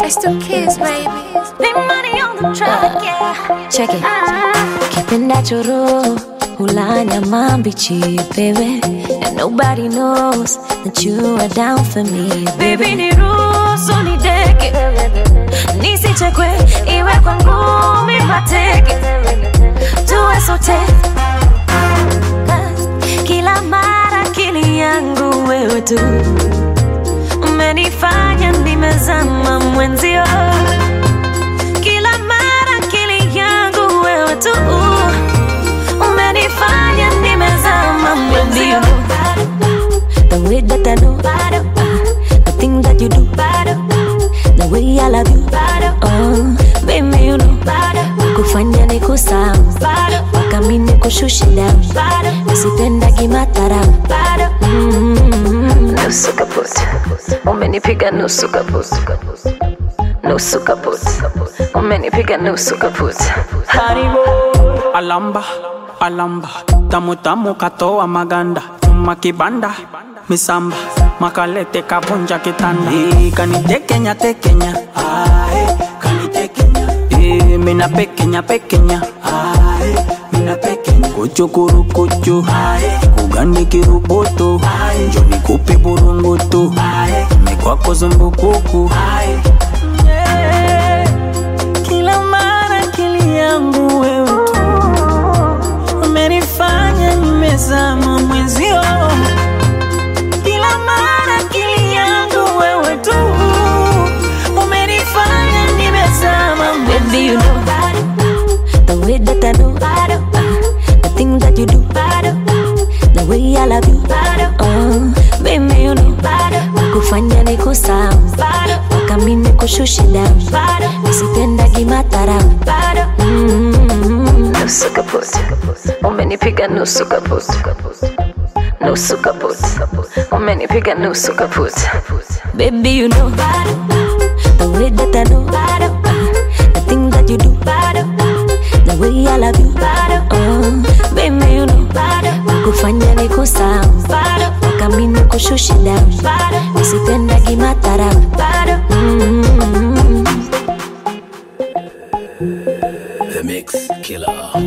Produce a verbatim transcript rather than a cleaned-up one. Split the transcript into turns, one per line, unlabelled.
I still kiss, baby.
Big money on the track, yeah.
Check it.
Kipenda choro, hulanya mambichi, baby. And nobody knows that you are down for me, baby. Ni ruhusu nideke, nisichekwe, iwe kwa ngumi mateke. Tuwe sote, kila mara akili yangu wewe tu. Umenifanya nimezama mwenzio. Kila mara akili yangu wewe tu. Umenifanya nimezama mwenzio. The way that I know, the thing that you do, the way I love you, oh, baby you know. Kufanya nikusahau, waka mimi nikushushe down. Nisipenda kimataramu. Nusu kaput, umenipiga nusu kaput. Nusu kaput, umenipiga nusu kaput.
Haribo, alamba, alamba. Tamu tamu katoa maganda. Makibanda, misamba. Makalete kabunja kitanda. Eh, kanitekenya tekenya. Ae, kanitekenya. Eh, mina pekenya pekenya. Ae, mina pekenya. Kuchu kuru kuchu. Ae, kugani kiruboto. Ae, njoni kupe burungutu. Ae, mekwako zumbukuku. Ae, yeah. Kila mara akili yangu wewe tu. Umenifanya nimezama mwenzio. Kila mara akili yangu wewe tu. Umenifanya nimezama mwenzio.
Baby you know, the way that I know, the thing that you do, the way I love you, oh, baby you know. Kufanya nikusahau, waka mimi nikushushe down. Nisipenda kimataramu. Nusu kaput, umenipiga nusu kaput. Nusu kaput, umenipiga nusu kaput. Baby you know, the way that I know, the thing that you do, the way I love you, oh, baby you know. Kufanya nikusahau, waka mimi nikushushe down. Nisipenda kimataramu.
The Mix Killer.